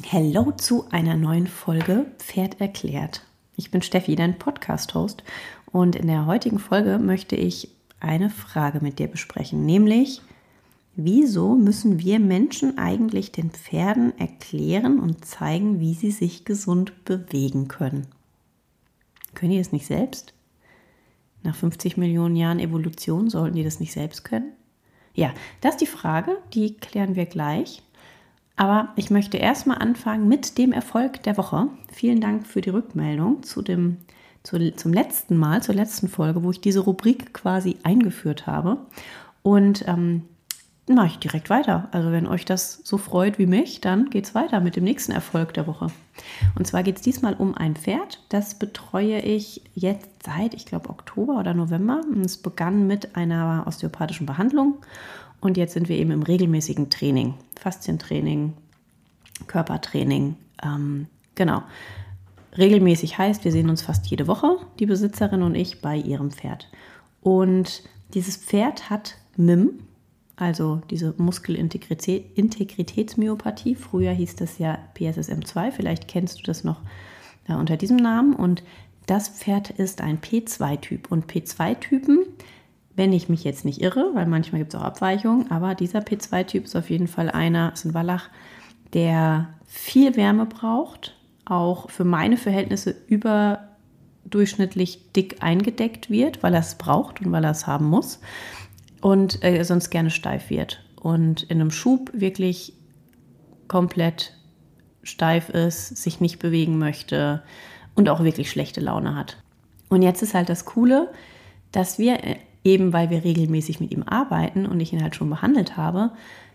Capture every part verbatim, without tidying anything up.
Hello zu einer neuen Folge Pferd erklärt. Ich bin Steffi, dein Podcast-Host, und in der heutigen Folge möchte ich eine Frage mit dir besprechen, nämlich: Wieso müssen wir Menschen eigentlich den Pferden erklären und zeigen, wie sie sich gesund bewegen können? Können die das nicht selbst? Nach fünfzig Millionen Jahren Evolution sollten die das nicht selbst können? Ja, das ist die Frage, die klären wir gleich. Aber ich möchte erstmal anfangen mit dem Erfolg der Woche. Vielen Dank für die Rückmeldung zu dem, zu, zum letzten Mal, zur letzten Folge, wo ich diese Rubrik quasi eingeführt habe. Und ähm, mache ich direkt weiter. Also wenn euch das so freut wie mich, dann geht es weiter mit dem nächsten Erfolg der Woche. Und zwar geht es diesmal um ein Pferd. Das betreue ich jetzt seit, ich glaube, Oktober oder November. Und es begann mit einer osteopathischen Behandlung. Und jetzt sind wir eben im regelmäßigen Training. Faszientraining, Körpertraining. Ähm, genau. Regelmäßig heißt, wir sehen uns fast jede Woche, die Besitzerin und ich, bei ihrem Pferd. Und dieses Pferd hat M I M, also diese Muskelintegritätsmyopathie. Früher hieß das ja P S S M zwei, vielleicht kennst du das noch äh, unter diesem Namen. Und das Pferd ist ein P zwei Typ. Und P zwei Typen, wenn ich mich jetzt nicht irre, weil manchmal gibt es auch Abweichungen, aber dieser P zwei Typ ist auf jeden Fall einer, ist ein Wallach, der viel Wärme braucht, auch für meine Verhältnisse überdurchschnittlich dick eingedeckt wird, weil er es braucht und weil er es haben muss und äh, sonst gerne steif wird und in einem Schub wirklich komplett steif ist, sich nicht bewegen möchte und auch wirklich schlechte Laune hat. Und jetzt ist halt das Coole, dass wir eben, weil wir regelmäßig mit ihm arbeiten und ich ihn halt schon behandelt habe,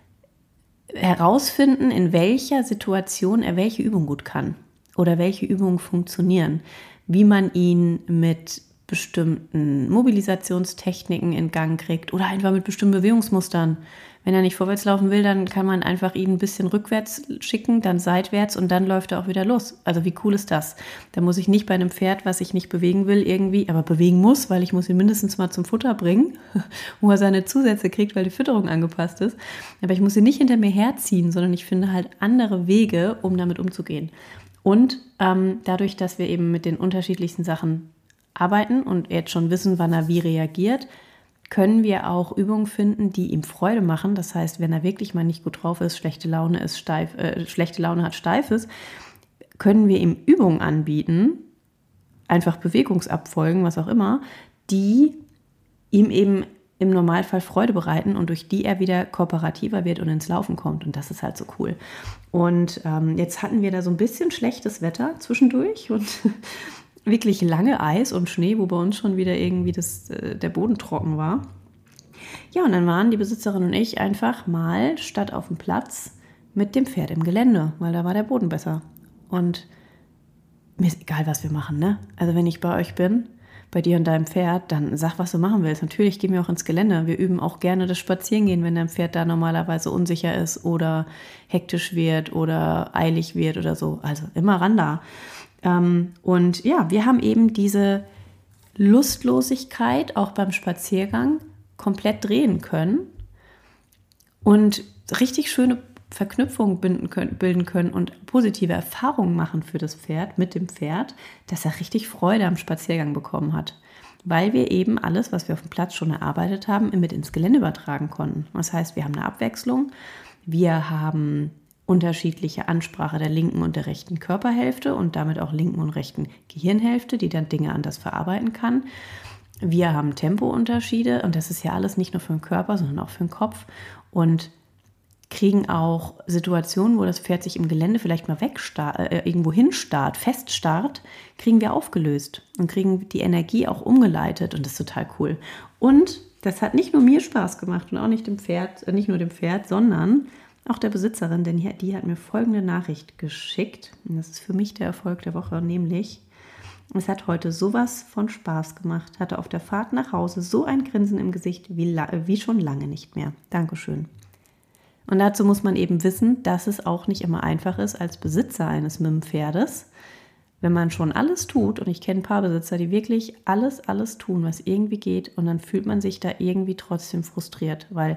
herausfinden, in welcher Situation er welche Übung gut kann oder welche Übungen funktionieren, wie man ihn mit bestimmten Mobilisationstechniken in Gang kriegt oder einfach mit bestimmten Bewegungsmustern. Wenn er nicht vorwärts laufen will, dann kann man einfach ihn ein bisschen rückwärts schicken, dann seitwärts und dann läuft er auch wieder los. Also wie cool ist das? Da muss ich nicht bei einem Pferd, was ich nicht bewegen will, irgendwie, aber bewegen muss, weil ich muss ihn mindestens mal zum Futter bringen, wo er seine Zusätze kriegt, weil die Fütterung angepasst ist. Aber ich muss ihn nicht hinter mir herziehen, sondern ich finde halt andere Wege, um damit umzugehen. Und ähm, dadurch, dass wir eben mit den unterschiedlichsten Sachen arbeiten und jetzt schon wissen, wann er wie reagiert, können wir auch Übungen finden, die ihm Freude machen. Das heißt, wenn er wirklich mal nicht gut drauf ist, schlechte Laune ist, steif, äh, schlechte Laune hat, steif ist, können wir ihm Übungen anbieten, einfach Bewegungsabfolgen, was auch immer, die ihm eben im Normalfall Freude bereiten und durch die er wieder kooperativer wird und ins Laufen kommt. Und das ist halt so cool. Und ähm, jetzt hatten wir da so ein bisschen schlechtes Wetter zwischendurch und wirklich lange Eis und Schnee, wo bei uns schon wieder irgendwie das, äh, der Boden trocken war. Ja, und dann waren die Besitzerin und ich einfach mal statt auf dem Platz mit dem Pferd im Gelände, weil da war der Boden besser. Und mir ist egal, was wir machen, ne? Also wenn ich bei euch bin, bei dir und deinem Pferd, dann sag, was du machen willst. Natürlich gehen wir auch ins Gelände. Wir üben auch gerne das Spazierengehen, wenn dein Pferd da normalerweise unsicher ist oder hektisch wird oder eilig wird oder so. Also immer ran da. Und ja, wir haben eben diese Lustlosigkeit auch beim Spaziergang komplett drehen können und richtig schöne Verknüpfungen bilden können, bilden können und positive Erfahrungen machen für das Pferd, mit dem Pferd, dass er richtig Freude am Spaziergang bekommen hat, weil wir eben alles, was wir auf dem Platz schon erarbeitet haben, mit ins Gelände übertragen konnten. Das heißt, wir haben eine Abwechslung, wir haben unterschiedliche Ansprache der linken und der rechten Körperhälfte und damit auch linken und rechten Gehirnhälfte, die dann Dinge anders verarbeiten kann. Wir haben Tempounterschiede und das ist ja alles nicht nur für den Körper, sondern auch für den Kopf und kriegen auch Situationen, wo das Pferd sich im Gelände vielleicht mal wegstarrt, äh, irgendwo hinstarrt, feststarrt, kriegen wir aufgelöst und kriegen die Energie auch umgeleitet und das ist total cool. Und das hat nicht nur mir Spaß gemacht und auch nicht dem Pferd, äh, nicht nur dem Pferd, sondern auch der Besitzerin, denn die hat mir folgende Nachricht geschickt. Und das ist für mich der Erfolg der Woche, nämlich: Es hat heute sowas von Spaß gemacht, hatte auf der Fahrt nach Hause so ein Grinsen im Gesicht wie, wie schon lange nicht mehr. Dankeschön. Und dazu muss man eben wissen, dass es auch nicht immer einfach ist als Besitzer eines M I M-Pferdes, wenn man schon alles tut, und ich kenne ein paar Besitzer, die wirklich alles, alles tun, was irgendwie geht, und dann fühlt man sich da irgendwie trotzdem frustriert, weil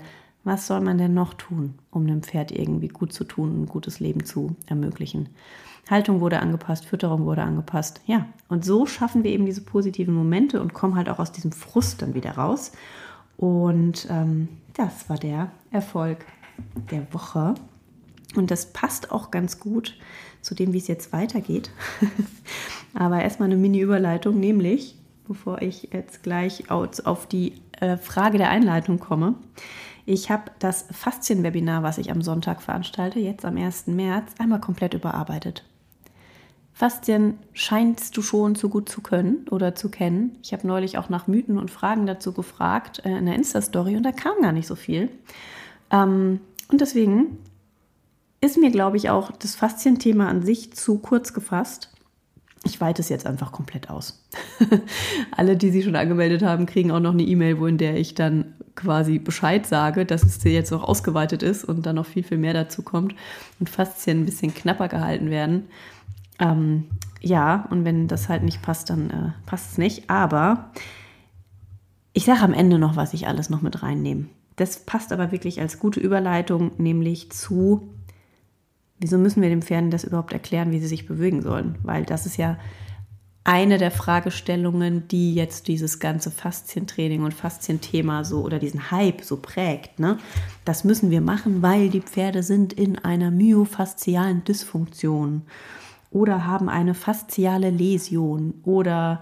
Was soll man denn noch tun, um dem Pferd irgendwie gut zu tun und ein gutes Leben zu ermöglichen? Haltung wurde angepasst, Fütterung wurde angepasst. Ja, und so schaffen wir eben diese positiven Momente und kommen halt auch aus diesem Frust dann wieder raus. Und ähm, das war der Erfolg der Woche. Und das passt auch ganz gut zu dem, wie es jetzt weitergeht. Aber erstmal eine Mini-Überleitung, nämlich, bevor ich jetzt gleich auf die äh, Frage der Einleitung komme. Ich habe das Faszien-Webinar, was ich am Sonntag veranstalte, jetzt am ersten März, einmal komplett überarbeitet. Faszien scheinst du schon so gut zu können oder zu kennen. Ich habe neulich auch nach Mythen und Fragen dazu gefragt äh, in der Insta-Story und da kam gar nicht so viel. Ähm, und deswegen ist mir, glaube ich, auch das Faszien-Thema an sich zu kurz gefasst. Ich weite es jetzt einfach komplett aus. Alle, die sich schon angemeldet haben, kriegen auch noch eine E-Mail, wo in der ich dann quasi Bescheid sage, dass es jetzt noch ausgeweitet ist und dann noch viel, viel mehr dazu kommt und Faszien ein bisschen knapper gehalten werden. Ähm, ja, und wenn das halt nicht passt, dann äh, passt es nicht. Aber ich sage am Ende noch, was ich alles noch mit reinnehme. Das passt aber wirklich als gute Überleitung, nämlich zu, wieso müssen wir den Pferden das überhaupt erklären, wie sie sich bewegen sollen? Weil das ist ja eine der Fragestellungen, die jetzt dieses ganze Faszientraining und Faszienthema so oder diesen Hype so prägt. Ne? Das müssen wir machen, weil die Pferde sind in einer myofaszialen Dysfunktion oder haben eine fasziale Läsion oder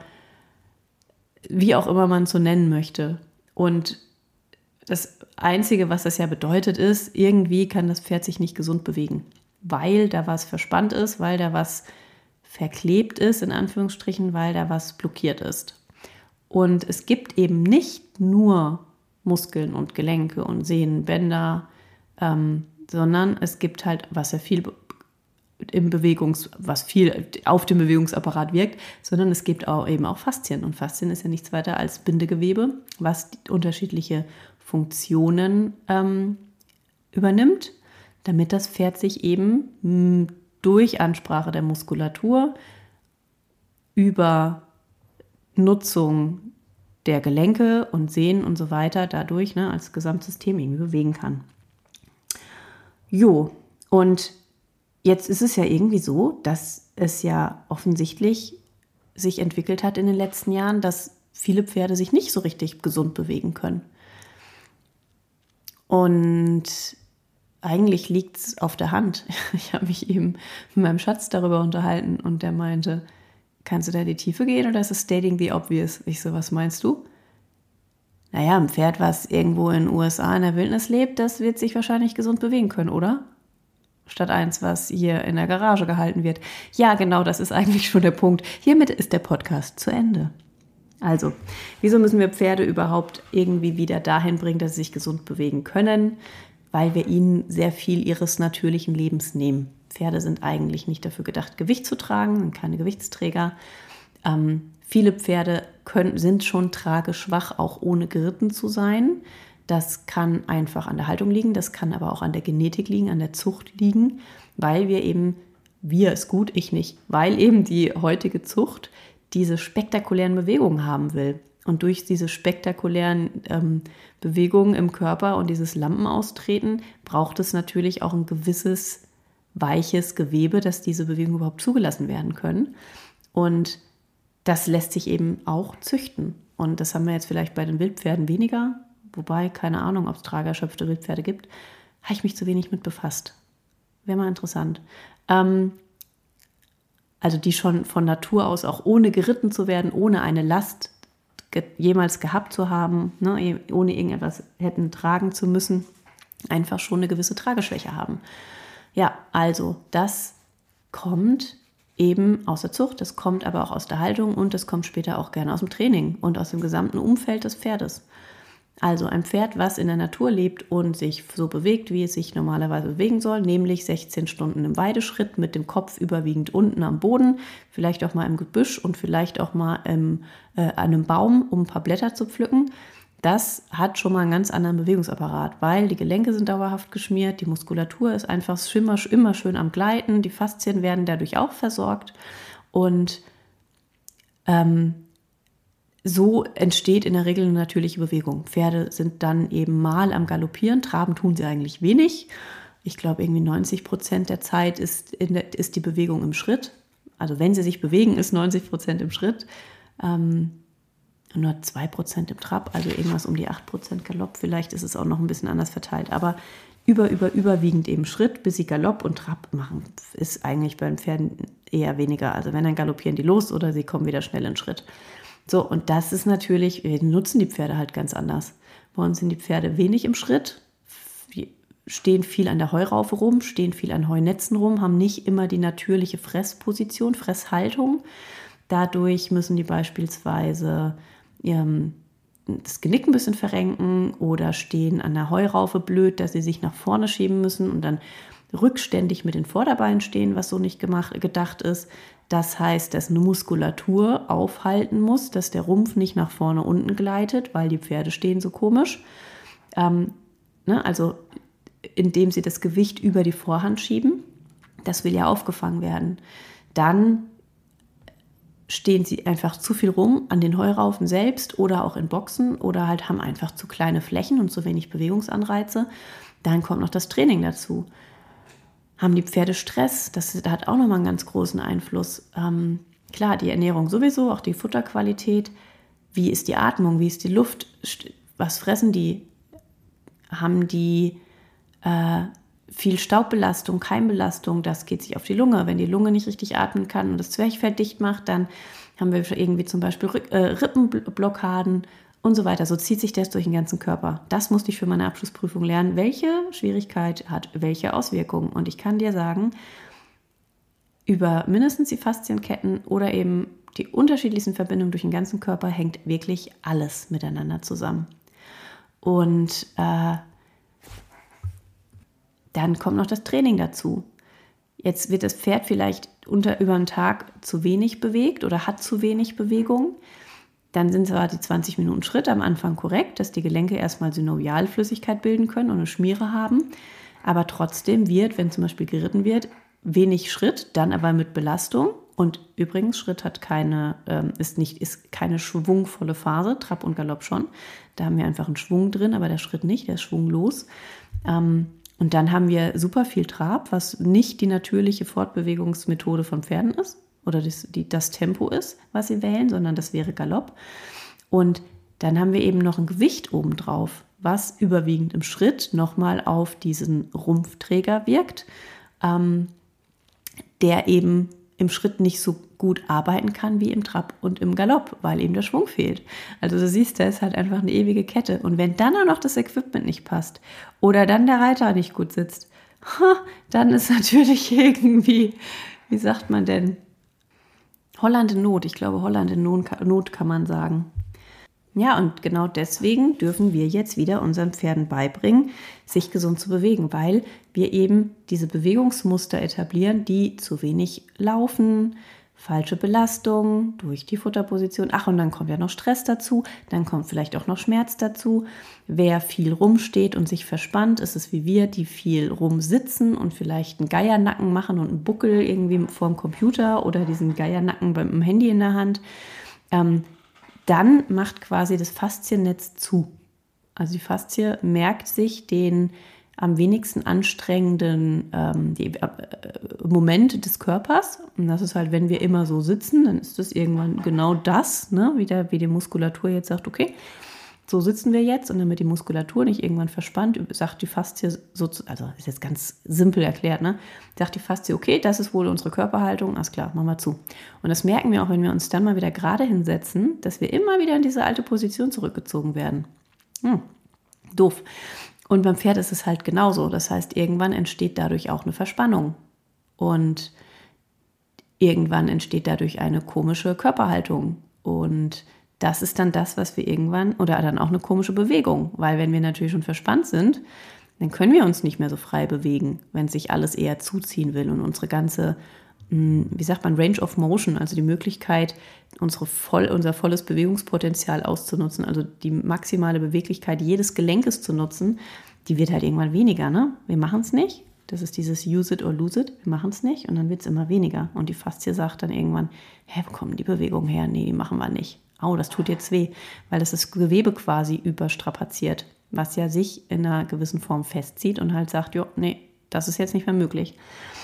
wie auch immer man es so nennen möchte. Und das Einzige, was das ja bedeutet, ist, irgendwie kann das Pferd sich nicht gesund bewegen, weil da was verspannt ist, weil da was verklebt ist, in Anführungsstrichen, weil da was blockiert ist. Und es gibt eben nicht nur Muskeln und Gelenke und Sehnen, Bänder, ähm, sondern es gibt halt, was ja viel im Bewegungs, was viel auf dem Bewegungsapparat wirkt, sondern es gibt auch eben auch Faszien. Und Faszien ist ja nichts weiter als Bindegewebe, was unterschiedliche Funktionen ähm, übernimmt, damit das Pferd sich eben mh, durch Ansprache der Muskulatur über Nutzung der Gelenke und Sehnen und so weiter dadurch ne, als Gesamtsystem irgendwie bewegen kann. Jo, und jetzt ist es ja irgendwie so, dass es ja offensichtlich sich entwickelt hat in den letzten Jahren, dass viele Pferde sich nicht so richtig gesund bewegen können. Und eigentlich liegt es auf der Hand. Ich habe mich eben mit meinem Schatz darüber unterhalten und der meinte, kannst du da in die Tiefe gehen oder ist es stating the obvious? Ich so, was meinst du? Naja, ein Pferd, was irgendwo in den U S A in der Wildnis lebt, das wird sich wahrscheinlich gesund bewegen können, oder? Statt eins, was hier in der Garage gehalten wird. Ja, genau, das ist eigentlich schon der Punkt. Hiermit ist der Podcast zu Ende. Also, wieso müssen wir Pferde überhaupt irgendwie wieder dahin bringen, dass sie sich gesund bewegen können? Weil wir ihnen sehr viel ihres natürlichen Lebens nehmen. Pferde sind eigentlich nicht dafür gedacht, Gewicht zu tragen, sind keine Gewichtsträger. Ähm, viele Pferde können, sind schon trageschwach, auch ohne geritten zu sein. Das kann einfach an der Haltung liegen, das kann aber auch an der Genetik liegen, an der Zucht liegen, weil wir eben, wir ist gut, ich nicht, weil eben die heutige Zucht diese spektakulären Bewegungen haben will. Und durch diese spektakulären ähm, Bewegungen im Körper und dieses Lampenaustreten braucht es natürlich auch ein gewisses weiches Gewebe, dass diese Bewegungen überhaupt zugelassen werden können. Und das lässt sich eben auch züchten. Und das haben wir jetzt vielleicht bei den Wildpferden weniger, wobei, keine Ahnung, ob es tragerschöpfte Wildpferde gibt, habe ich mich zu wenig mit befasst. Wäre mal interessant. Ähm, also die schon von Natur aus auch ohne geritten zu werden, ohne eine Last jemals gehabt zu haben, ne, ohne irgendetwas hätten tragen zu müssen, einfach schon eine gewisse Trageschwäche haben. Ja, also das kommt eben aus der Zucht, das kommt aber auch aus der Haltung und das kommt später auch gerne aus dem Training und aus dem gesamten Umfeld des Pferdes. Also ein Pferd, was in der Natur lebt und sich so bewegt, wie es sich normalerweise bewegen soll, nämlich sechzehn Stunden im Weideschritt mit dem Kopf überwiegend unten am Boden, vielleicht auch mal im Gebüsch und vielleicht auch mal im, äh, an einem Baum, um ein paar Blätter zu pflücken. Das hat schon mal einen ganz anderen Bewegungsapparat, weil die Gelenke sind dauerhaft geschmiert, die Muskulatur ist einfach immer, immer schön am Gleiten, die Faszien werden dadurch auch versorgt und ähm, so entsteht in der Regel eine natürliche Bewegung. Pferde sind dann eben mal am Galoppieren, traben tun sie eigentlich wenig. Ich glaube, irgendwie neunzig Prozent der Zeit ist, in der, ist die Bewegung im Schritt. Also wenn sie sich bewegen, ist neunzig Prozent im Schritt. Ähm, nur zwei Prozent im Trab, also irgendwas um die acht Prozent Galopp. Vielleicht ist es auch noch ein bisschen anders verteilt. Aber über, über, überwiegend eben Schritt, bis sie Galopp und Trab machen, ist eigentlich bei den Pferden eher weniger. Also wenn, dann galoppieren die los oder sie kommen wieder schnell in Schritt. So, und das ist natürlich, wir nutzen die Pferde halt ganz anders. Bei uns sind die Pferde wenig im Schritt, stehen viel an der Heuraufe rum, stehen viel an Heunetzen rum, haben nicht immer die natürliche Fressposition, Fresshaltung. Dadurch müssen die beispielsweise ähm, das Genick ein bisschen verrenken oder stehen an der Heuraufe blöd, dass sie sich nach vorne schieben müssen und dann rückständig mit den Vorderbeinen stehen, was so nicht gemacht, gedacht ist. Das heißt, dass eine Muskulatur aufhalten muss, dass der Rumpf nicht nach vorne unten gleitet, weil die Pferde stehen so komisch. Ähm, ne, also indem sie das Gewicht über die Vorhand schieben. Das will ja aufgefangen werden. Dann stehen sie einfach zu viel rum an den Heuraufen selbst oder auch in Boxen oder halt haben einfach zu kleine Flächen und zu wenig Bewegungsanreize. Dann kommt noch das Training dazu. Haben die Pferde Stress? Das hat auch nochmal einen ganz großen Einfluss. Ähm, klar, die Ernährung sowieso, auch die Futterqualität. Wie ist die Atmung? Wie ist die Luft? Was fressen die? Haben die äh, viel Staubbelastung, Keimbelastung? Das geht sich auf die Lunge. Wenn die Lunge nicht richtig atmen kann und das Zwerchfell dicht macht, dann haben wir irgendwie zum Beispiel äh, Rippenblockaden und so weiter. So zieht sich das durch den ganzen Körper. Das musste ich für meine Abschlussprüfung lernen. Welche Schwierigkeit hat welche Auswirkungen? Und ich kann dir sagen, über mindestens die Faszienketten oder eben die unterschiedlichsten Verbindungen durch den ganzen Körper hängt wirklich alles miteinander zusammen. Und äh, dann kommt noch das Training dazu. Jetzt wird das Pferd vielleicht unter, über den Tag zu wenig bewegt oder hat zu wenig Bewegung. Dann sind zwar die zwanzig Minuten Schritt am Anfang korrekt, dass die Gelenke erstmal Synovialflüssigkeit bilden können und eine Schmiere haben. Aber trotzdem wird, wenn zum Beispiel geritten wird, wenig Schritt, dann aber mit Belastung. Und übrigens, Schritt hat keine, ähm, ist nicht, ist keine schwungvolle Phase, Trab und Galopp schon. Da haben wir einfach einen Schwung drin, aber der Schritt nicht, der ist schwunglos. Ähm, und dann haben wir super viel Trab, was nicht die natürliche Fortbewegungsmethode von Pferden ist oder das, die, das Tempo ist, was sie wählen, sondern das wäre Galopp. Und dann haben wir eben noch ein Gewicht obendrauf, was überwiegend im Schritt nochmal auf diesen Rumpfträger wirkt, ähm, der eben im Schritt nicht so gut arbeiten kann wie im Trab und im Galopp, weil eben der Schwung fehlt. Also du siehst, da ist halt einfach eine ewige Kette. Und wenn dann auch noch das Equipment nicht passt oder dann der Reiter nicht gut sitzt, dann ist natürlich irgendwie, wie sagt man denn, Holland in Not. Ich glaube, Holland in Not kann man sagen. Ja, und genau deswegen dürfen wir jetzt wieder unseren Pferden beibringen, sich gesund zu bewegen, weil wir eben diese Bewegungsmuster etablieren, die zu wenig laufen, falsche Belastung durch die Futterposition. Ach, und dann kommt ja noch Stress dazu, dann kommt vielleicht auch noch Schmerz dazu. Wer viel rumsteht und sich verspannt, ist es wie wir, die viel rumsitzen und vielleicht einen Geiernacken machen und einen Buckel irgendwie vorm Computer oder diesen Geiernacken beim Handy in der Hand. Ähm, Dann macht quasi das Fasziennetz zu. Also die Faszie merkt sich den am wenigsten anstrengenden ähm, die, äh, Moment des Körpers. Und das ist halt, wenn wir immer so sitzen, dann ist das irgendwann genau das, ne? wie, der, wie die Muskulatur jetzt sagt, okay, so sitzen wir jetzt. Und damit die Muskulatur nicht irgendwann verspannt, sagt die Faszie, so, also ist jetzt ganz simpel erklärt, ne? sagt die Faszie, okay, das ist wohl unsere Körperhaltung, alles klar, machen wir zu. Und das merken wir auch, wenn wir uns dann mal wieder gerade hinsetzen, dass wir immer wieder in diese alte Position zurückgezogen werden. Hm, doof. Und beim Pferd ist es halt genauso. Das heißt, irgendwann entsteht dadurch auch eine Verspannung. Und irgendwann entsteht dadurch eine komische Körperhaltung. Und das ist dann das, was wir irgendwann, oder dann auch eine komische Bewegung. Weil wenn wir natürlich schon verspannt sind, dann können wir uns nicht mehr so frei bewegen, wenn sich alles eher zuziehen will und unsere ganze, wie sagt man, Range of Motion, also die Möglichkeit, unsere voll, unser volles Bewegungspotenzial auszunutzen, also die maximale Beweglichkeit jedes Gelenkes zu nutzen, die wird halt irgendwann weniger, ne? Wir machen es nicht. Das ist dieses use it or lose it. Wir machen es nicht und dann wird es immer weniger. Und die Faszie sagt dann irgendwann, hä, wo kommen die Bewegungen her? Nee, die machen wir nicht. au, das tut jetzt weh, weil es das Gewebe quasi überstrapaziert, was ja sich in einer gewissen Form festzieht und halt sagt, jo, nee, das ist jetzt nicht mehr möglich.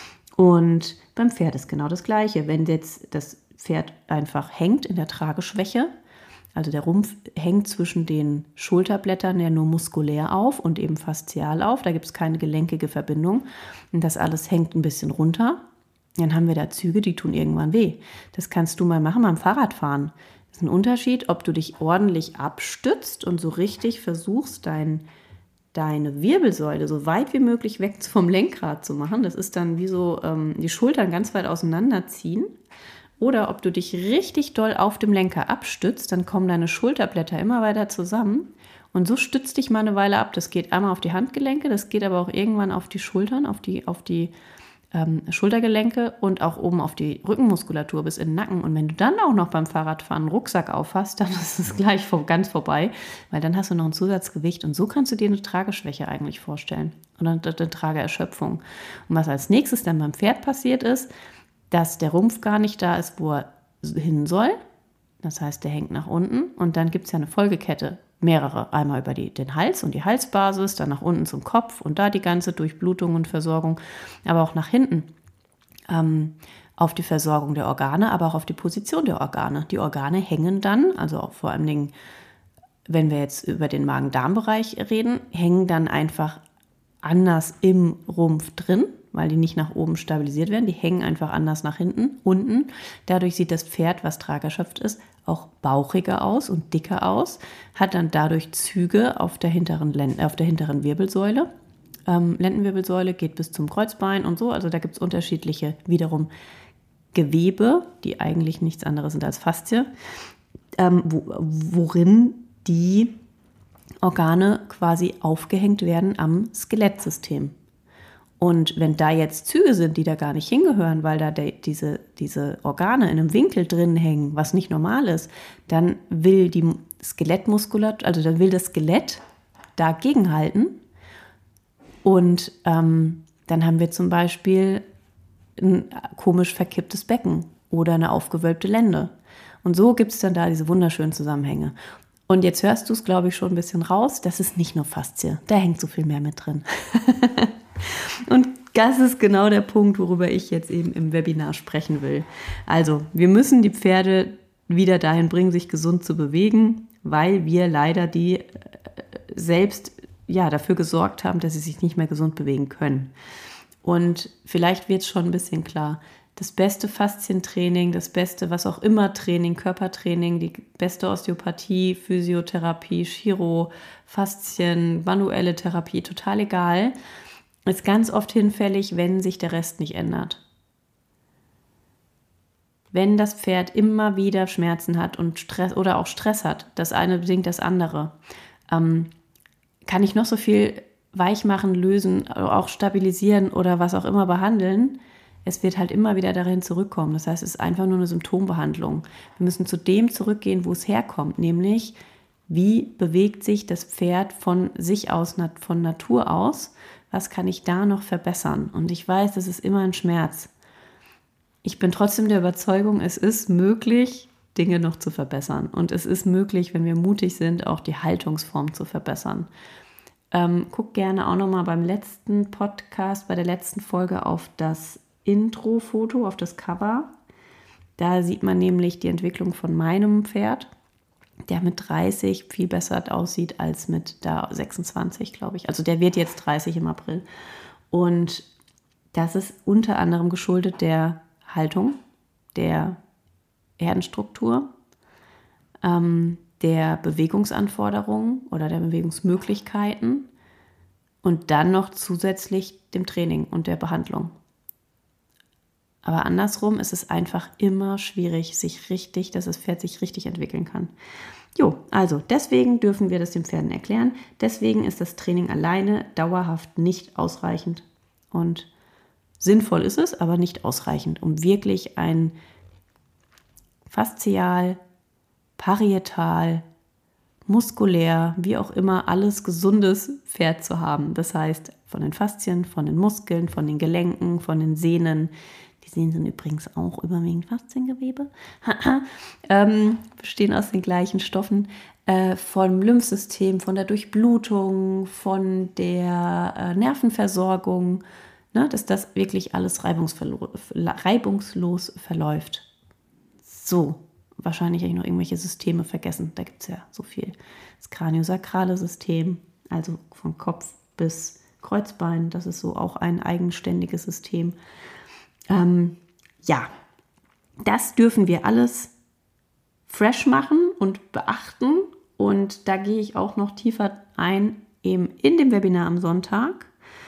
Und beim Pferd ist genau das Gleiche. Wenn jetzt das Pferd einfach hängt in der Trageschwäche, also der Rumpf hängt zwischen den Schulterblättern ja nur muskulär auf und eben faszial auf, da gibt es keine gelenkige Verbindung und das alles hängt ein bisschen runter, dann haben wir da Züge, die tun irgendwann weh. Das kannst du mal machen beim Fahrradfahren. Das ist ein Unterschied, ob du dich ordentlich abstützt und so richtig versuchst, dein deine Wirbelsäule so weit wie möglich weg vom Lenkrad zu machen. Das ist dann wie so ähm, die Schultern ganz weit auseinanderziehen. Oder ob du dich richtig doll auf dem Lenker abstützt, dann kommen deine Schulterblätter immer weiter zusammen. Und so stützt dich mal eine Weile ab. Das geht einmal auf die Handgelenke, das geht aber auch irgendwann auf die Schultern, auf die, auf die ähm, Schultergelenke und auch oben auf die Rückenmuskulatur bis in den Nacken. Und wenn du dann auch noch beim Fahrradfahren einen Rucksack aufhast, dann ist es gleich vor, ganz vorbei, weil dann hast du noch ein Zusatzgewicht. Und so kannst du dir eine Trageschwäche eigentlich vorstellen oder eine, eine Trageerschöpfung. Und was als nächstes dann beim Pferd passiert ist, dass der Rumpf gar nicht da ist, wo er hin soll. Das heißt, der hängt nach unten und dann gibt es ja eine Folgekette, mehrere. Einmal über die, den Hals und die Halsbasis, dann nach unten zum Kopf und da die ganze Durchblutung und Versorgung, aber auch nach hinten ähm, auf die Versorgung der Organe, aber auch auf die Position der Organe. Die Organe hängen dann, also auch vor allen Dingen, wenn wir jetzt über den Magen-Darm-Bereich reden, hängen dann einfach anders im Rumpf drin, weil die nicht nach oben stabilisiert werden. Die hängen einfach anders nach hinten, unten. Dadurch sieht das Pferd, was tragerschöpft ist, auch bauchiger aus und dicker aus, hat dann dadurch Züge auf der hinteren, Lend- auf der hinteren Wirbelsäule. Ähm, Lendenwirbelsäule geht bis zum Kreuzbein und so. Also da gibt es unterschiedliche, wiederum Gewebe, die eigentlich nichts anderes sind als Faszie, ähm, wo, worin die Organe quasi aufgehängt werden am Skelettsystem. Und wenn da jetzt Züge sind, die da gar nicht hingehören, weil da de, diese, diese Organe in einem Winkel drin hängen, was nicht normal ist, dann will die Skelettmuskulatur, also dann will das Skelett dagegenhalten. Und ähm, dann haben wir zum Beispiel ein komisch verkipptes Becken oder eine aufgewölbte Lende. Und so gibt es dann da diese wunderschönen Zusammenhänge. Und jetzt hörst du es, glaube ich, schon ein bisschen raus. Das ist nicht nur Faszie, da hängt so viel mehr mit drin. Und das ist genau der Punkt, worüber ich jetzt eben im Webinar sprechen will. Also, wir müssen die Pferde wieder dahin bringen, sich gesund zu bewegen, weil wir leider die selbst ja, dafür gesorgt haben, dass sie sich nicht mehr gesund bewegen können. Und vielleicht wird es schon ein bisschen klar, das beste Faszientraining, das beste, was auch immer Training, Körpertraining, die beste Osteopathie, Physiotherapie, Chiro, Faszien, manuelle Therapie, total egal, ist ganz oft hinfällig, wenn sich der Rest nicht ändert. Wenn das Pferd immer wieder Schmerzen hat und Stress oder auch Stress hat, das eine bedingt das andere, ähm, kann ich noch so viel weich machen, lösen, auch stabilisieren oder was auch immer behandeln. Es wird halt immer wieder darin zurückkommen. Das heißt, es ist einfach nur eine Symptombehandlung. Wir müssen zu dem zurückgehen, wo es herkommt, nämlich wie bewegt sich das Pferd von sich aus, von Natur aus. Was kann ich da noch verbessern? Und ich weiß, das ist immer ein Schmerz. Ich bin trotzdem der Überzeugung, es ist möglich, Dinge noch zu verbessern. Und es ist möglich, wenn wir mutig sind, auch die Haltungsform zu verbessern. Ähm, guck gerne auch nochmal beim letzten Podcast, bei der letzten Folge auf das Intro-Foto, auf das Cover. Da sieht man nämlich die Entwicklung von meinem Pferd, der mit dreißig viel besser aussieht als mit da sechsundzwanzig, glaube ich. Also der wird jetzt dreißig im April. Und das ist unter anderem geschuldet der Haltung, der Herdenstruktur, ähm, der Bewegungsanforderungen oder der Bewegungsmöglichkeiten und dann noch zusätzlich dem Training und der Behandlung. Aber andersrum ist es einfach immer schwierig, sich richtig, dass das Pferd sich richtig entwickeln kann. Jo, also deswegen dürfen wir das den Pferden erklären. Deswegen ist das Training alleine dauerhaft nicht ausreichend. Und sinnvoll ist es, aber nicht ausreichend, um wirklich ein faszial, parietal, muskulär, wie auch immer, alles gesundes Pferd zu haben. Das heißt, von den Faszien, von den Muskeln, von den Gelenken, von den Sehnen, die Sehnen sind übrigens auch überwiegend Fasziengewebe, ähm, bestehen aus den gleichen Stoffen, äh, vom Lymphsystem, von der Durchblutung, von der äh, Nervenversorgung, ne, dass das wirklich alles reibungslos verläuft. So, wahrscheinlich habe ich noch irgendwelche Systeme vergessen, da gibt es ja so viel. Das kraniosakrale System, also von Kopf bis Kreuzbein, das ist so auch ein eigenständiges System. Ähm, ja, das dürfen wir alles fresh machen und beachten. Und da gehe ich auch noch tiefer ein, eben in dem Webinar am Sonntag.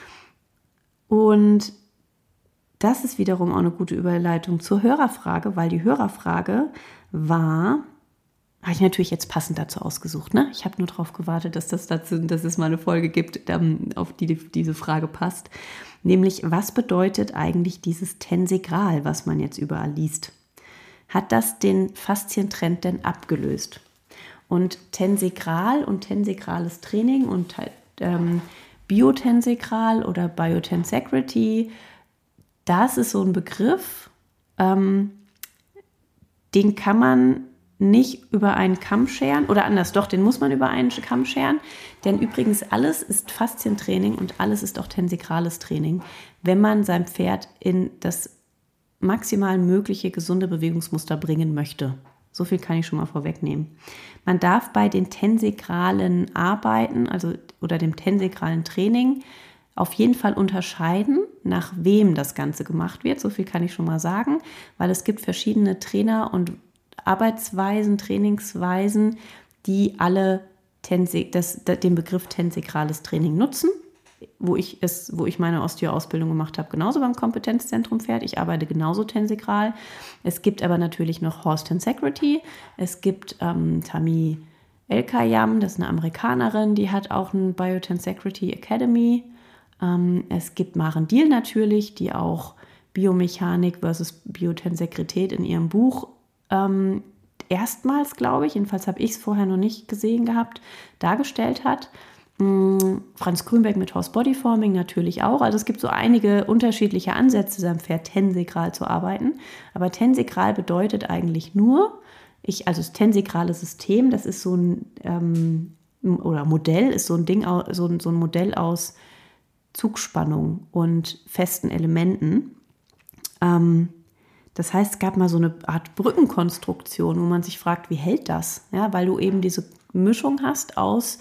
Und das ist wiederum auch eine gute Überleitung zur Hörerfrage, weil die Hörerfrage war, habe ich natürlich jetzt passend dazu ausgesucht, ne? Ich habe nur darauf gewartet, dass, das dazu, dass es mal eine Folge gibt, auf die diese Frage passt. Nämlich, was bedeutet eigentlich dieses Tensegral, was man jetzt überall liest? Hat das den Faszientrend denn abgelöst? Und Tensegral und tensegrales Training und ähm, Biotensegral oder Biotensegrity, das ist so ein Begriff, ähm, den kann man nicht über einen Kamm scheren oder anders, doch, den muss man über einen Kamm scheren, denn übrigens alles ist Faszientraining und alles ist auch tensegrales Training, wenn man sein Pferd in das maximal mögliche gesunde Bewegungsmuster bringen möchte. So viel kann ich schon mal vorwegnehmen. Man darf bei den tensegralen Arbeiten, also oder dem tensegralen Training, auf jeden Fall unterscheiden, nach wem das Ganze gemacht wird. So viel kann ich schon mal sagen, weil es gibt verschiedene Trainer und Arbeitsweisen, Trainingsweisen, die alle Tense, das, den Begriff tensegrales Training nutzen, wo ich, es, wo ich meine Osteo-Ausbildung gemacht habe, genauso beim Kompetenzzentrum Pferd. Ich arbeite genauso tensegral. Es gibt aber natürlich noch Horse Tensegrity. Es gibt ähm, Tammy Elkayam, das ist eine Amerikanerin, die hat auch eine Biotensegrity Academy. Ähm, es gibt Maren Diehl natürlich, die auch Biomechanik versus Biotensegrität in ihrem Buch ähm, erstmals, glaube ich, jedenfalls habe ich es vorher noch nicht gesehen gehabt, dargestellt hat. Franz Grünbeck mit Horse Bodyforming natürlich auch. Also es gibt so einige unterschiedliche Ansätze, seinem Pferd tensegral zu arbeiten. Aber tensegral bedeutet eigentlich nur, ich, also das tensegrale System, das ist so ein, ähm, oder Modell, ist so ein Ding, so ein, so ein Modell aus Zugspannung und festen Elementen. Ähm, Das heißt, es gab mal so eine Art Brückenkonstruktion, wo man sich fragt, wie hält das? Ja, weil du eben diese Mischung hast aus,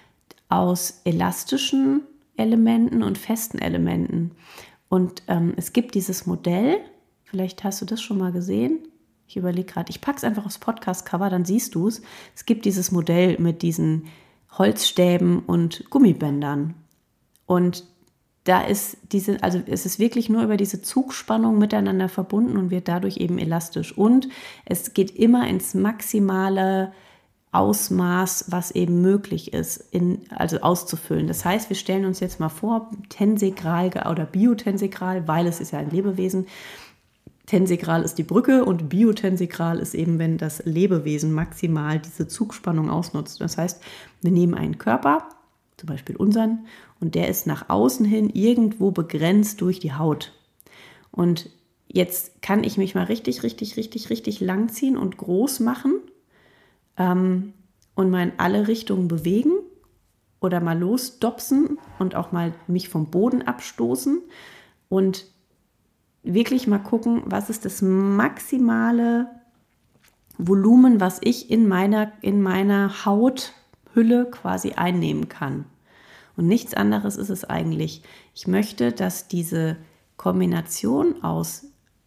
aus elastischen Elementen und festen Elementen. Und ähm, es gibt dieses Modell, vielleicht hast du das schon mal gesehen. Ich überlege gerade, ich packe es einfach aufs Podcast-Cover, dann siehst du es. Es gibt dieses Modell mit diesen Holzstäben und Gummibändern. Und da ist diese, also es ist wirklich nur über diese Zugspannung miteinander verbunden und wird dadurch eben elastisch. Und es geht immer ins maximale Ausmaß, was eben möglich ist, in, also auszufüllen. Das heißt, wir stellen uns jetzt mal vor, tensegral oder biotensegral, weil es ist ja ein Lebewesen. Tensegral ist die Brücke und biotensegral ist eben, wenn das Lebewesen maximal diese Zugspannung ausnutzt. Das heißt, wir nehmen einen Körper, zum Beispiel unseren, und der ist nach außen hin irgendwo begrenzt durch die Haut. Und jetzt kann ich mich mal richtig, richtig, richtig, richtig lang ziehen und groß machen ähm, und mal in alle Richtungen bewegen oder mal losdopsen und auch mal mich vom Boden abstoßen und wirklich mal gucken, was ist das maximale Volumen, was ich in meiner, in meiner Hauthülle quasi einnehmen kann. Und nichts anderes ist es eigentlich. Ich möchte, dass diese Kombination aus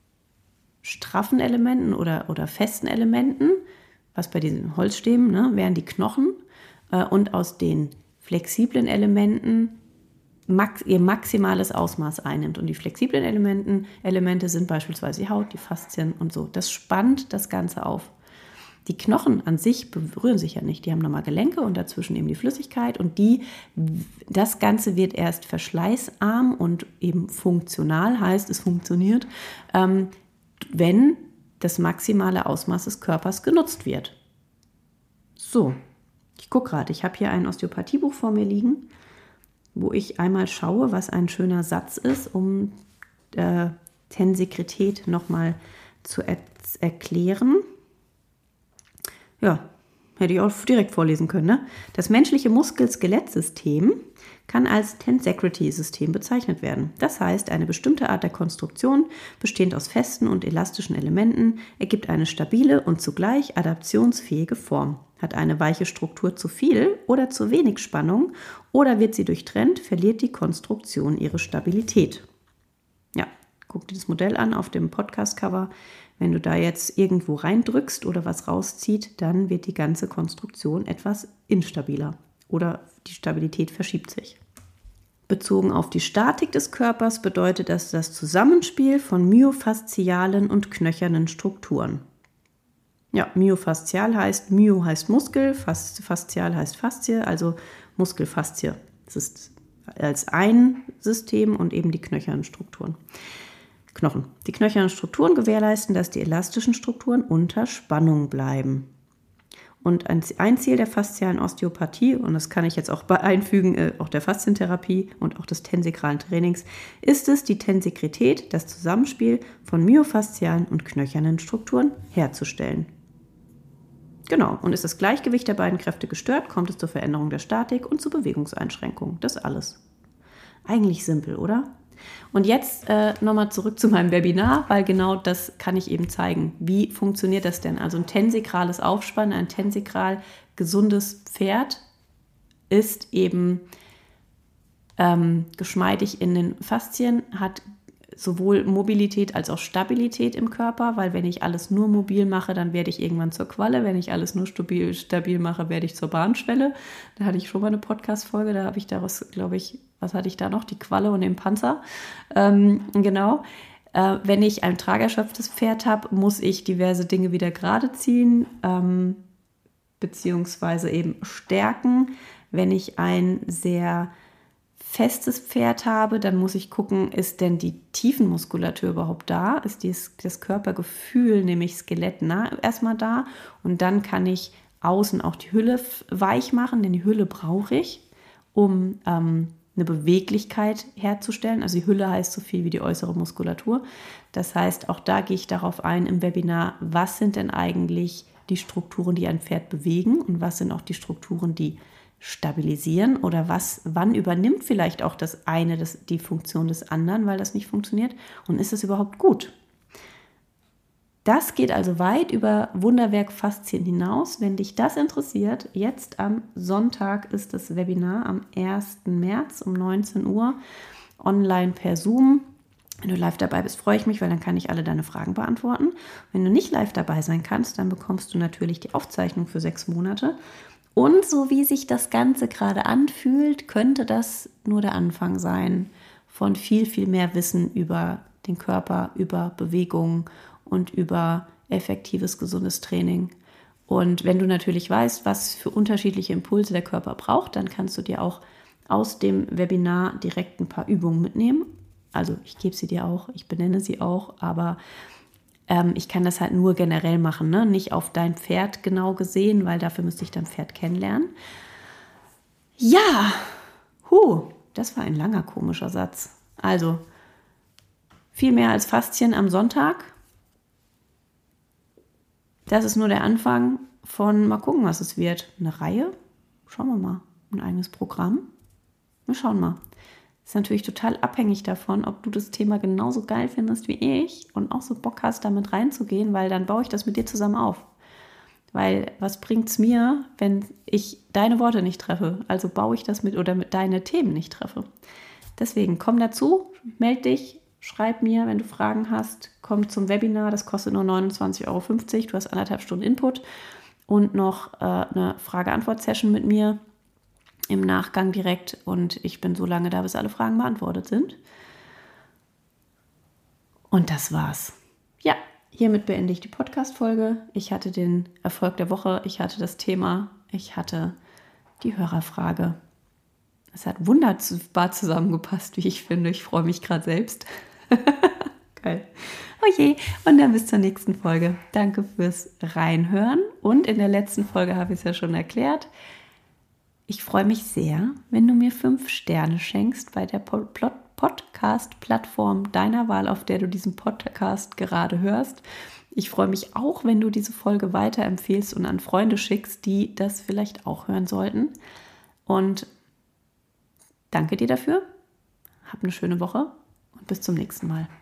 straffen Elementen oder, oder festen Elementen, was bei diesen Holzstäben, ne, wären die Knochen, äh, und aus den flexiblen Elementen max, ihr maximales Ausmaß einnimmt. Und die flexiblen Elementen, Elemente sind beispielsweise die Haut, die Faszien und so. Das spannt das Ganze auf. Die Knochen an sich berühren sich ja nicht. Die haben nochmal Gelenke und dazwischen eben die Flüssigkeit. Und die, das Ganze wird erst verschleißarm und eben funktional, heißt es funktioniert, ähm, wenn das maximale Ausmaß des Körpers genutzt wird. So, ich gucke gerade, ich habe hier ein Osteopathiebuch vor mir liegen, wo ich einmal schaue, was ein schöner Satz ist, um äh, Tensekrität nochmal zu er- erklären. Ja, hätte ich auch direkt vorlesen können. Ne? Das menschliche Muskel-Skelett-System kann als Tensegrity-System bezeichnet werden. Das heißt, eine bestimmte Art der Konstruktion, bestehend aus festen und elastischen Elementen, ergibt eine stabile und zugleich adaptionsfähige Form. Hat eine weiche Struktur zu viel oder zu wenig Spannung oder wird sie durchtrennt, verliert die Konstruktion ihre Stabilität. Ja, guck dir das Modell an auf dem Podcast-Cover. Wenn du da jetzt irgendwo reindrückst oder was rauszieht, dann wird die ganze Konstruktion etwas instabiler oder die Stabilität verschiebt sich. Bezogen auf die Statik des Körpers bedeutet das das Zusammenspiel von myofaszialen und knöchernen Strukturen. Ja, myofaszial heißt, myo heißt Muskel, faszial heißt Faszie, also Muskelfaszie. Das ist als ein System und eben die knöchernen Strukturen. Knochen. Die knöchernen Strukturen gewährleisten, dass die elastischen Strukturen unter Spannung bleiben. Und ein Ziel der faszialen Osteopathie, und das kann ich jetzt auch einfügen, äh, auch der Faszientherapie und auch des tensegralen Trainings, ist es, die Tensekrität, das Zusammenspiel von myofaszialen und knöchernen Strukturen herzustellen. Genau, und ist das Gleichgewicht der beiden Kräfte gestört, kommt es zur Veränderung der Statik und zu Bewegungseinschränkungen. Das alles. Eigentlich simpel, oder? Und jetzt äh, nochmal zurück zu meinem Webinar, weil genau das kann ich eben zeigen. Wie funktioniert das denn? Also ein tensegrales Aufspannen, ein tensekral gesundes Pferd ist eben ähm, geschmeidig in den Faszien, hat sowohl Mobilität als auch Stabilität im Körper, weil wenn ich alles nur mobil mache, dann werde ich irgendwann zur Qualle. Wenn ich alles nur stabil, stabil mache, werde ich zur Bahnschwelle. Da hatte ich schon mal eine Podcast-Folge, da habe ich daraus, glaube ich, was hatte ich da noch? Die Qualle und den Panzer. Ähm, genau. Äh, wenn ich ein tragerschöpftes Pferd habe, muss ich diverse Dinge wieder gerade ziehen, ähm, beziehungsweise eben stärken. Wenn ich ein sehr festes Pferd habe, dann muss ich gucken, ist denn die Tiefenmuskulatur überhaupt da? Ist dies, das Körpergefühl, nämlich Skelett, nah erstmal da? Und dann kann ich außen auch die Hülle weich machen, denn die Hülle brauche ich, um ähm, eine Beweglichkeit herzustellen. Also die Hülle heißt so viel wie die äußere Muskulatur. Das heißt, auch da gehe ich darauf ein im Webinar, was sind denn eigentlich die Strukturen, die ein Pferd bewegen und was sind auch die Strukturen, die stabilisieren oder was, wann übernimmt vielleicht auch das eine das, die Funktion des anderen, weil das nicht funktioniert und ist es überhaupt gut? Das geht also weit über Wunderwerk Faszien hinaus. Wenn dich das interessiert, jetzt am Sonntag ist das Webinar am ersten März um neunzehn Uhr online per Zoom. Wenn du live dabei bist, freue ich mich, weil dann kann ich alle deine Fragen beantworten. Wenn du nicht live dabei sein kannst, dann bekommst du natürlich die Aufzeichnung für sechs Monate. Und so wie sich das Ganze gerade anfühlt, könnte das nur der Anfang sein von viel, viel mehr Wissen über den Körper, über Bewegung und über effektives, gesundes Training. Und wenn du natürlich weißt, was für unterschiedliche Impulse der Körper braucht, dann kannst du dir auch aus dem Webinar direkt ein paar Übungen mitnehmen. Also ich gebe sie dir auch, ich benenne sie auch, aber ähm, ich kann das halt nur generell machen, ne? Nicht auf dein Pferd genau gesehen, weil dafür müsste ich dein Pferd kennenlernen. Ja, huh, das war ein langer, komischer Satz. Also, viel mehr als Faszien am Sonntag. Das ist nur der Anfang von, mal gucken, was es wird. Eine Reihe? Schauen wir mal. Ein eigenes Programm? Wir schauen mal. Ist natürlich total abhängig davon, ob du das Thema genauso geil findest wie ich und auch so Bock hast, damit reinzugehen, weil dann baue ich das mit dir zusammen auf. Weil was bringt es mir, wenn ich deine Worte nicht treffe? Also baue ich das mit oder mit deine Themen nicht treffe. Deswegen komm dazu, melde dich, schreib mir, wenn du Fragen hast, komm zum Webinar, das kostet nur neunundzwanzig Euro fünfzig, du hast anderthalb Stunden Input und noch äh, eine Frage-Antwort-Session mit mir im Nachgang direkt und ich bin so lange da, bis alle Fragen beantwortet sind. Und das war's. Ja, hiermit beende ich die Podcast-Folge. Ich hatte den Erfolg der Woche, ich hatte das Thema, ich hatte die Hörerfrage. Es hat wunderbar zusammengepasst, wie ich finde. Ich freue mich gerade selbst. Geil. Oh je, und dann bis zur nächsten Folge. Danke fürs Reinhören. Und in der letzten Folge habe ich es ja schon erklärt. Ich freue mich sehr, wenn du mir fünf Sterne schenkst bei der Podcast-Plattform deiner Wahl, auf der du diesen Podcast gerade hörst. Ich freue mich auch, wenn du diese Folge weiterempfehlst und an Freunde schickst, die das vielleicht auch hören sollten. Und danke dir dafür. Hab eine schöne Woche und bis zum nächsten Mal.